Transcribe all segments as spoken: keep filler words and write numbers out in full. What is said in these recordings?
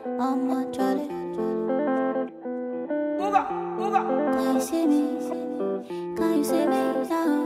I'm a Charlie. Uga, uga. Can you see me? Can you see me now?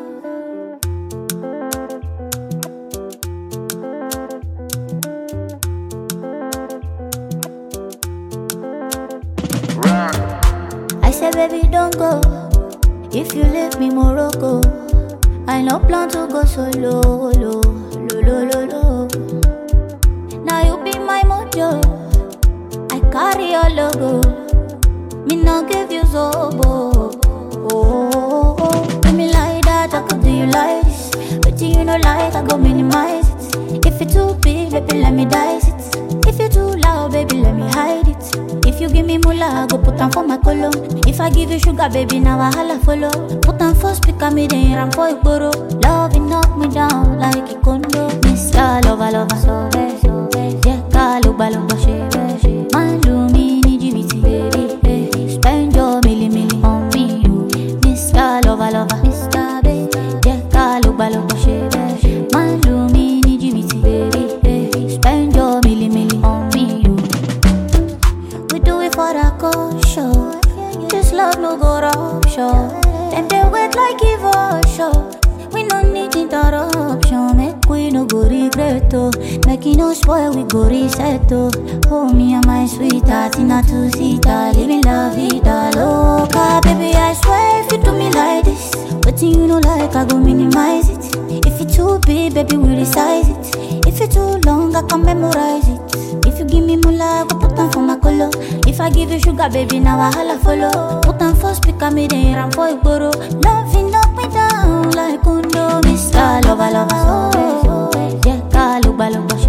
I said, baby, don't go. If you leave me, Morocco, I no plan to go solo, lo, lo, lo, lo, lo. Now you be my mojo. I carry your logo. Me not give you zobo. Oh, oh, oh. Give me like that, I could do you like this. But you know like, I go minimize it. If it's too big, baby, let me dice it. If you too loud, baby, let me hide it. If you give me moolah, I go put on for my cologne. If I give you sugar, baby, now I holla follow. Put on for speaker, me then ram for igboro. Love, it knock me down like a condo. Mister Lover, lover, so bad, so bad. Yeah, call loba, loba, she, man, do me, need you, baby, baby. Spend your milli, milli on me, you. Mister Lover, lover, Mister Baby. Yeah, call loba, loba, she, man, do me, need you, baby, baby. Spend your milli, milli on me, you. We do it for the culture. This love no go rupture. Them they wait like evolution. We no need interruption. Make we no go regret oh. Make it no spoil, we go reset oh. Oh me and my sweetheart in a two-seater, living la vida loca. Baby I swear if you do me like this, but you know like I go minimize it. If it too big, baby we resize it. If it too long, I can memorize it. If you give me moolah, I go put on for my color. If I give you sugar, baby, now I holla follow. Put on for speaker, me then ram for igboro. Loving knock me down like condo. Mister Lover, lover, so yeah, call loba, loba.